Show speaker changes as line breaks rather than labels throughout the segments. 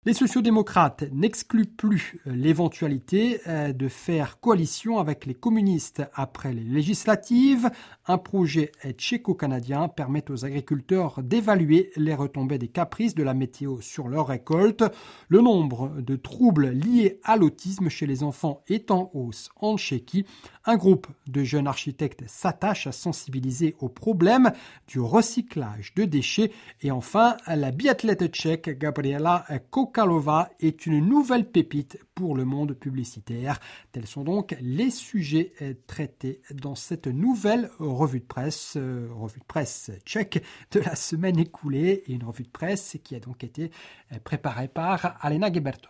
Les sociodémocrates n'excluent plus l'éventualité de faire coalition avec les communistes après les législatives. Un projet tchéco-canadien permet aux agriculteurs d'évaluer les retombées des caprices de la météo sur leurs récoltes. Le nombre de troubles liés à l'autisme chez les enfants est en hausse en Tchéquie. Un groupe de jeunes architectes s'attache à sensibiliser au problème du recyclage de déchets. Et enfin, la biathlète tchèque Gabriela Kokalova est une nouvelle pépite pour le monde publicitaire. Tels sont donc les sujets traités dans cette nouvelle revue de presse tchèque de la semaine écoulée, et une revue de presse qui a donc été préparée par Alena Gebertova.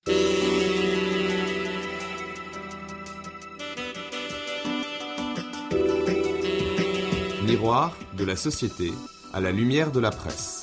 Miroir de la société à la lumière de la presse.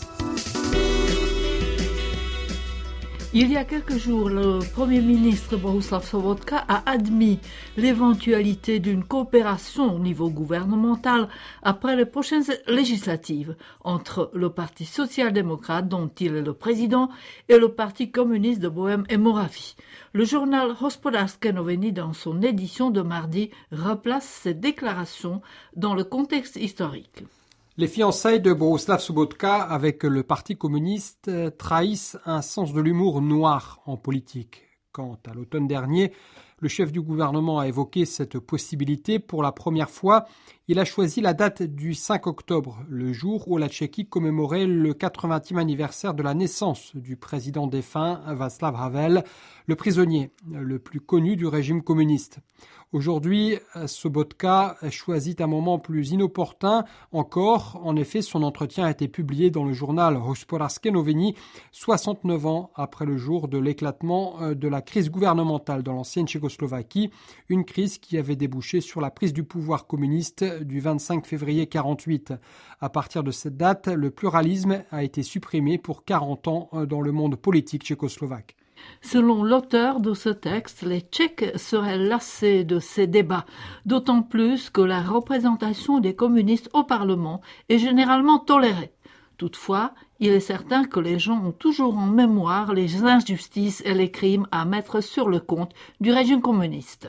Il y a quelques jours, le Premier ministre Bohuslav Sobotka a admis l'éventualité d'une coopération au niveau gouvernemental après les prochaines législatives entre le Parti social-démocrate, dont il est le président, et le Parti communiste de Bohême et Moravie. Le journal Hospodářské noviny, dans son édition de mardi, replace cette déclaration dans le contexte historique.
Les fiançailles de Bohuslav Sobotka avec le Parti communiste trahissent un sens de l'humour noir en politique. Quant à l'automne dernier, le chef du gouvernement a évoqué cette possibilité pour la première fois. Il a choisi la date du 5 octobre, le jour où la Tchéquie commémorait le 80e anniversaire de la naissance du président défunt Václav Havel, le prisonnier le plus connu du régime communiste. Aujourd'hui, Sobotka choisit un moment plus inopportun encore. En effet, son entretien a été publié dans le journal Hospodářské noviny, 69 ans après le jour de l'éclatement de la crise gouvernementale dans l'ancienne Tchécoslovaquie, une crise qui avait débouché sur la prise du pouvoir communiste du 25 février 1948. À partir de cette date, le pluralisme a été supprimé pour 40 ans dans le monde politique tchécoslovaque.
Selon l'auteur de ce texte, les Tchèques seraient lassés de ces débats, d'autant plus que la représentation des communistes au Parlement est généralement tolérée. Toutefois, il est certain que les gens ont toujours en mémoire les injustices et les crimes à mettre sur le compte du régime communiste.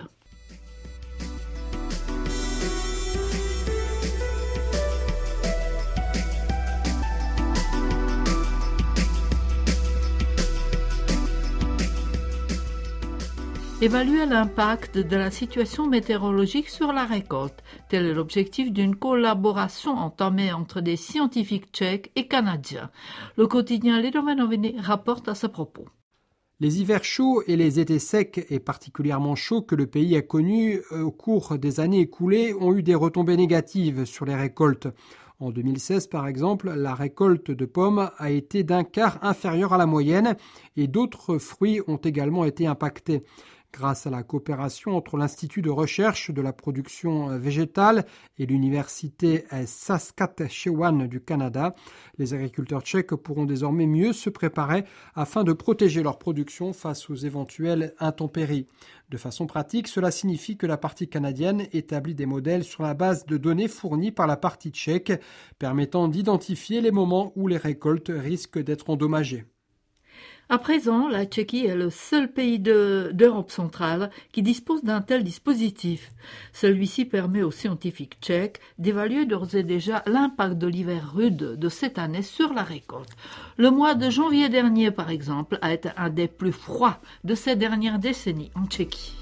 Évaluer l'impact de la situation météorologique sur la récolte. Tel est l'objectif d'une collaboration entamée entre des scientifiques tchèques et canadiens. Le quotidien Lidové noviny rapporte à ce propos.
Les hivers chauds et les étés secs et particulièrement chauds que le pays a connus au cours des années écoulées ont eu des retombées négatives sur les récoltes. En 2016, par exemple, la récolte de pommes a été d'un quart inférieure à la moyenne et d'autres fruits ont également été impactés. Grâce à la coopération entre l'Institut de recherche de la production végétale et l'université Saskatchewan du Canada, les agriculteurs tchèques pourront désormais mieux se préparer afin de protéger leur production face aux éventuelles intempéries. De façon pratique, cela signifie que la partie canadienne établit des modèles sur la base de données fournies par la partie tchèque, permettant d'identifier les moments où les récoltes risquent d'être endommagées.
À présent, la Tchéquie est le seul pays d'Europe centrale qui dispose d'un tel dispositif. Celui-ci permet aux scientifiques tchèques d'évaluer d'ores et déjà l'impact de l'hiver rude de cette année sur la récolte. Le mois de janvier dernier, par exemple, a été un des plus froids de ces dernières décennies en Tchéquie.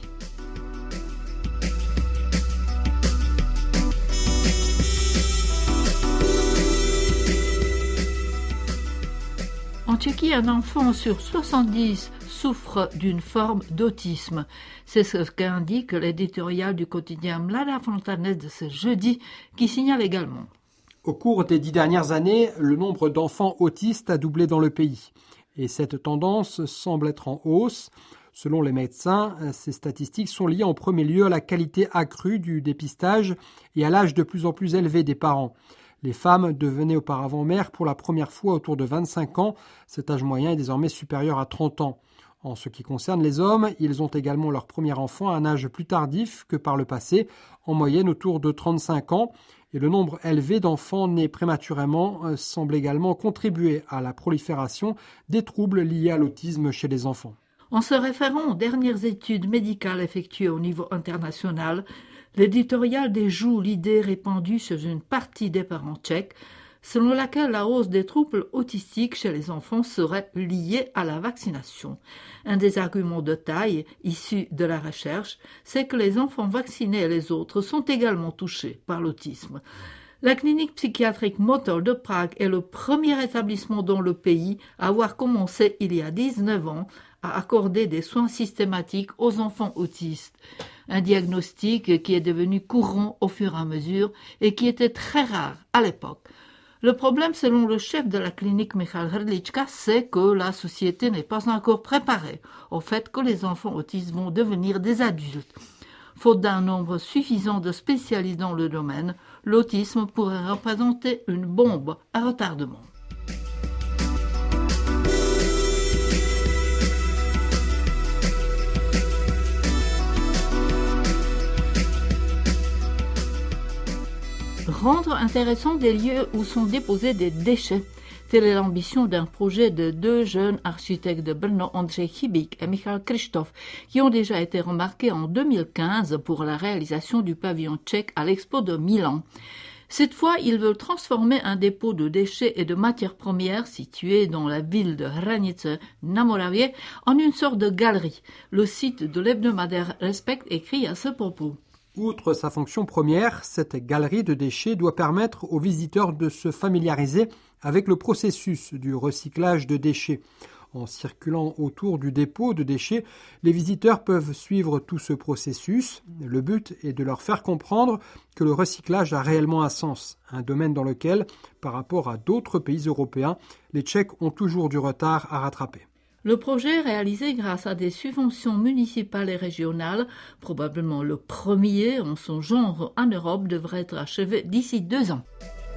En Tchéquie, un enfant sur 70 souffre d'une forme d'autisme. C'est ce qu'indique l'éditorial du quotidien Mladá Fontanec de ce jeudi, qui signale également.
Au cours des 10 dernières années, le nombre d'enfants autistes a doublé dans le pays. Et cette tendance semble être en hausse. Selon les médecins, ces statistiques sont liées en premier lieu à la qualité accrue du dépistage et à l'âge de plus en plus élevé des parents. Les femmes devenaient auparavant mères pour la première fois autour de 25 ans. Cet âge moyen est désormais supérieur à 30 ans. En ce qui concerne les hommes, ils ont également leur premier enfant à un âge plus tardif que par le passé, en moyenne autour de 35 ans. Et le nombre élevé d'enfants nés prématurément semble également contribuer à la prolifération des troubles liés à l'autisme chez les enfants.
En se référant aux dernières études médicales effectuées au niveau international, l'éditorial déjoue l'idée répandue sur une partie des parents tchèques selon laquelle la hausse des troubles autistiques chez les enfants serait liée à la vaccination. Un des arguments de taille issus de la recherche, c'est que les enfants vaccinés et les autres sont également touchés par l'autisme. La clinique psychiatrique Motor de Prague est le premier établissement dans le pays à avoir commencé il y a 19 ans à accorder des soins systématiques aux enfants autistes. Un diagnostic qui est devenu courant au fur et à mesure et qui était très rare à l'époque. Le problème, selon le chef de la clinique Michal Hrdlička, c'est que la société n'est pas encore préparée au fait que les enfants autistes vont devenir des adultes. Faute d'un nombre suffisant de spécialistes dans le domaine, l'autisme pourrait représenter une bombe à retardement. Rendre intéressant des lieux où sont déposés des déchets. Telle est l'ambition d'un projet de deux jeunes architectes de Brno, Ondřej Chybík et Michal Krištof, qui ont déjà été remarqués en 2015 pour la réalisation du pavillon tchèque à l'Expo de Milan. Cette fois, ils veulent transformer un dépôt de déchets et de matières premières situé dans la ville de Hranice na Moravě en une sorte de galerie. Le site de l'hebdomadaire Respect écrit à ce propos.
Outre sa fonction première, cette galerie de déchets doit permettre aux visiteurs de se familiariser avec le processus du recyclage de déchets. En circulant autour du dépôt de déchets, les visiteurs peuvent suivre tout ce processus. Le but est de leur faire comprendre que le recyclage a réellement un sens, un domaine dans lequel, par rapport à d'autres pays européens, les Tchèques ont toujours du retard à rattraper.
Le projet, réalisé grâce à des subventions municipales et régionales, probablement le premier en son genre en Europe, devrait être achevé d'ici 2 ans.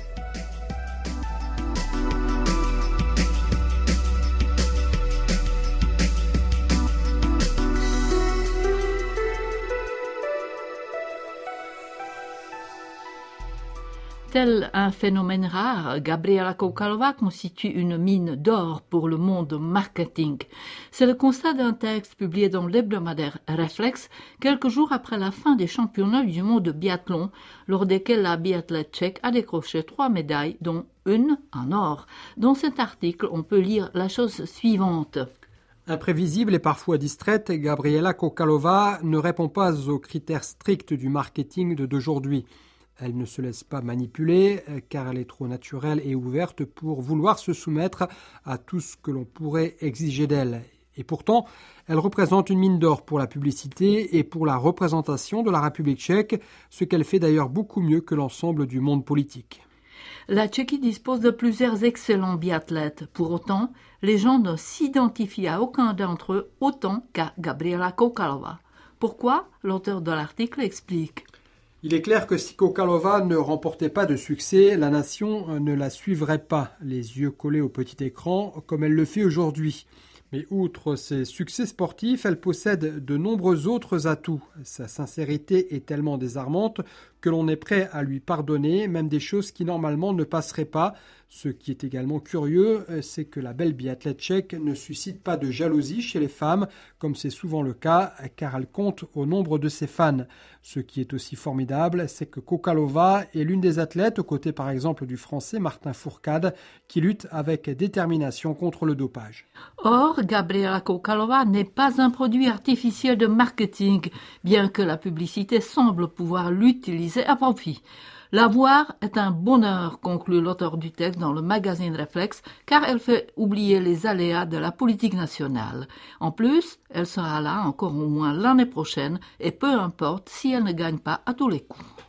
Tel un phénomène rare, Gabriela Koukalová constitue une mine d'or pour le monde marketing. C'est le constat d'un texte publié dans l'hebdomadaire Reflex quelques jours après la fin des championnats du monde de biathlon, lors desquels la biathlète tchèque a décroché 3 médailles, dont une en or. Dans cet article, on peut lire la chose suivante.
Imprévisible et parfois distraite, Gabriela Koukalová ne répond pas aux critères stricts du marketing d'aujourd'hui. Elle ne se laisse pas manipuler car elle est trop naturelle et ouverte pour vouloir se soumettre à tout ce que l'on pourrait exiger d'elle. Et pourtant, elle représente une mine d'or pour la publicité et pour la représentation de la République tchèque, ce qu'elle fait d'ailleurs beaucoup mieux que l'ensemble du monde politique.
La Tchéquie dispose de plusieurs excellents biathlètes. Pour autant, les gens ne s'identifient à aucun d'entre eux autant qu'à Gabriela Koukalová. Pourquoi ? L'auteur de l'article explique.
Il est clair que si Koukalová ne remportait pas de succès, la nation ne la suivrait pas, les yeux collés au petit écran, comme elle le fait aujourd'hui. Mais outre ses succès sportifs, elle possède de nombreux autres atouts. Sa sincérité est tellement désarmante que l'on est prêt à lui pardonner, même des choses qui normalement ne passeraient pas. Ce qui est également curieux, c'est que la belle biathlète tchèque ne suscite pas de jalousie chez les femmes, comme c'est souvent le cas, car elle compte au nombre de ses fans. Ce qui est aussi formidable, c'est que Koukalová est l'une des athlètes, aux côtés par exemple du Français Martin Fourcade, qui lutte avec détermination contre le dopage.
Or, Gabriela Koukalová n'est pas un produit artificiel de marketing, bien que la publicité semble pouvoir l'utiliser à profit. La voir est un bonheur, conclut l'auteur du texte dans le magazine Reflex, car elle fait oublier les aléas de la politique nationale. En plus, elle sera là encore au moins l'année prochaine, et peu importe si elle ne gagne pas à tous les coups.